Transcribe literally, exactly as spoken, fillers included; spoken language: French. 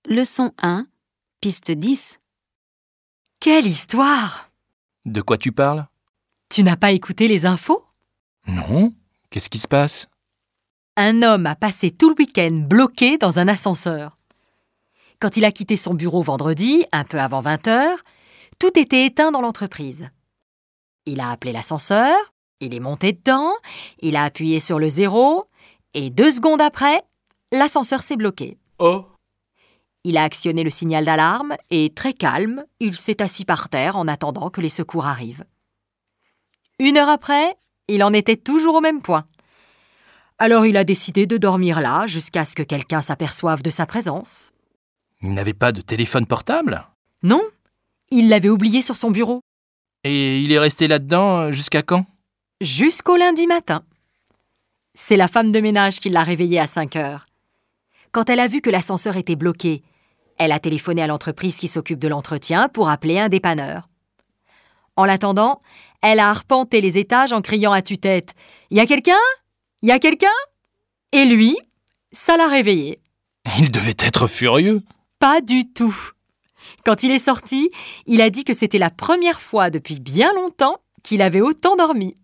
Leçon un, piste dix. Quelle histoire! De quoi tu parles? Tu n'as pas écouté les infos? Non. Qu'est-ce qui se passe? Un homme a passé tout le week-end bloqué dans un ascenseur. Quand il a quitté son bureau vendredi, un peu avant vingt heures, tout était éteint dans l'entreprise. Il a appelé l'ascenseur, il est monté dedans, il a appuyé sur le zéro, et deux secondes après, l'ascenseur s'est bloqué. Oh! Il a actionné le signal d'alarme et, très calme, il s'est assis par terre en attendant que les secours arrivent. Une heure après, il en était toujours au même point. Alors il a décidé de dormir là jusqu'à ce que quelqu'un s'aperçoive de sa présence. Il n'avait pas de téléphone portable? Non, il l'avait oublié sur son bureau. Et il est resté là-dedans jusqu'à quand? Jusqu'au lundi matin. C'est la femme de ménage qui l'a réveillé à cinq heures. Quand elle a vu que l'ascenseur était bloqué, elle a téléphoné à l'entreprise qui s'occupe de l'entretien pour appeler un dépanneur. En l'attendant, elle a arpenté les étages en criant à tue-tête « Y a quelqu'un ? Y a quelqu'un ?» Et lui, ça l'a réveillé. Il devait être furieux. Pas du tout. Quand il est sorti, il a dit que c'était la première fois depuis bien longtemps qu'il avait autant dormi.